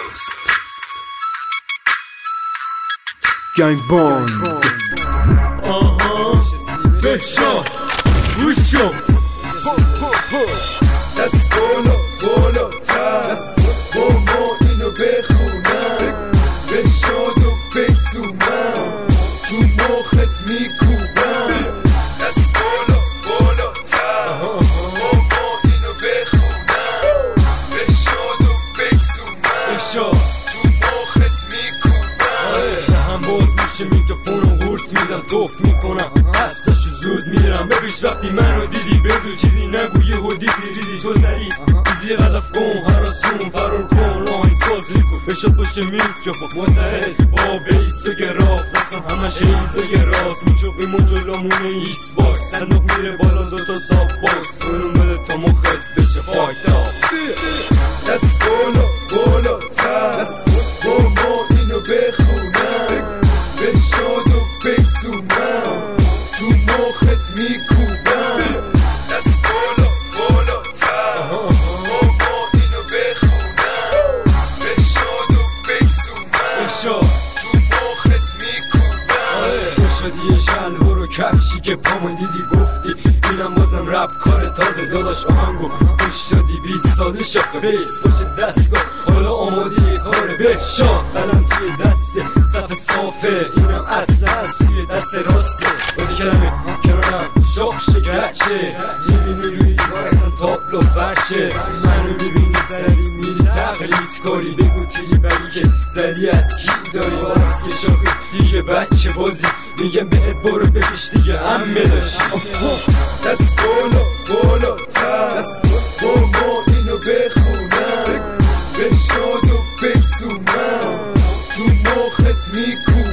گنگ بانگ بشا گوشو دست بالا تر با ما اینو بخونم بشاد و بسومم تو مخت میکوبم دست بالا تر با ما اینو بخونم بشاد و بسومم تو مخت میکوبم هم باز میشه میکروفونو قورت میدم توف میکنم هستش زود میرم ببیش وقتی منو دیدی بزو چیزی نگو یه هودی ریدی تو سری ایزی غلف کن هراسون فرار کن راهی سازی کن بشد باشه میکروفون متحد با بیس و گراف واسه همش ایز و گراف میچوقیمون جلومونه ایس باکس صندوق میره بالا دوتا ساب باکس فرون بده تا مخت بشه فاکت آف دست بالا تر با ما اینو بخونم بشاد و بسومم تو مخت میکوبم دست بالا تر با ما اینو بخونم بشاد و بسومم تو مخت میکوبم شدی شلوار و کفشی که پامون دیدی گفتی اینم بازم رپ کار تازه داداش آهنگو گوش شدی بیت سازی شاخه بیس باشه دستگاه حالا آماده کار بشا قلم توی دسته صف صافه اینم اصلا از توی دست راسته بودی کلمه کنارم شاخ شکرچه میبینی روی دیوار اصلا تابلو فرشه منو میبینی سری میری تقلید کاری بگو تیری بری که زدی از کی داری باز که شاخی دیگه بچه بازی میگم بهت برو ببیش دیگه همه داشتی دست بالا تر با ما اینو بخونم بشاد و بسومم تو مخت میکوبم